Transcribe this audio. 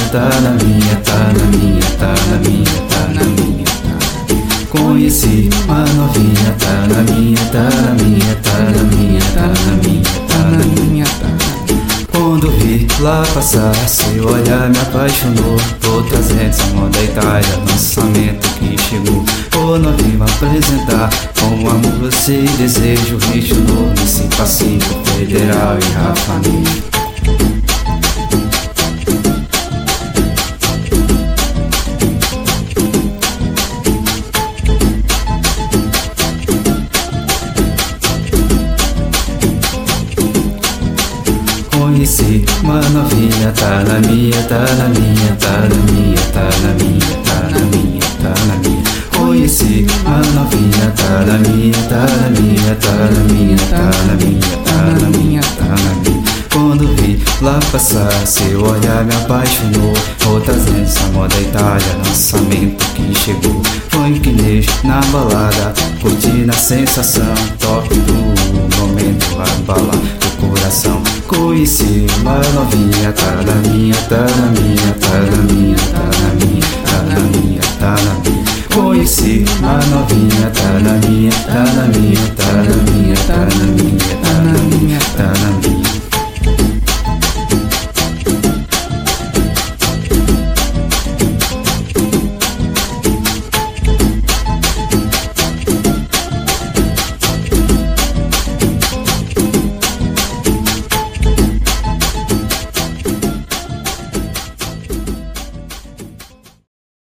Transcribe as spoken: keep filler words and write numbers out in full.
tá na minha, tá na minha, tá na minha, tá na minha, tá. Conheci uma novinha, tá na minha, tá na minha, tá na minha, tá na minha, tá na minha, tá. Quando vi lá passar, seu olhar me apaixonou. Tô trazendo essa moda Itália, lançamento que chegou. Ô novinho, vou apresentar com amor você desejo. Ritmo novo, esse passinho Federal e Rafa Negra. Conheci uma novinha, tá na minha, tá na minha, tá na minha, tá na minha, tá na minha, tá na minha. Conheci uma novinha, tá na minha, tá na minha, tá na minha, tá na minha, tá na minha, tá na minha. Quando vi lá passar, seu olhar me apaixonou. Vou trazendo essa moda Itália, lançamento que chegou. Funknês na balada, curtindo a sensação. Top do momento, vai embalar teu coração. Conheci uma novinha, tá na minha, tá na minha, tá na minha, tá na minha, tá na minha, tá na minha. Conheci uma novinha, tá na minha, tá na minha, tá na minha, tá na minha, tá na minha, tá na minha.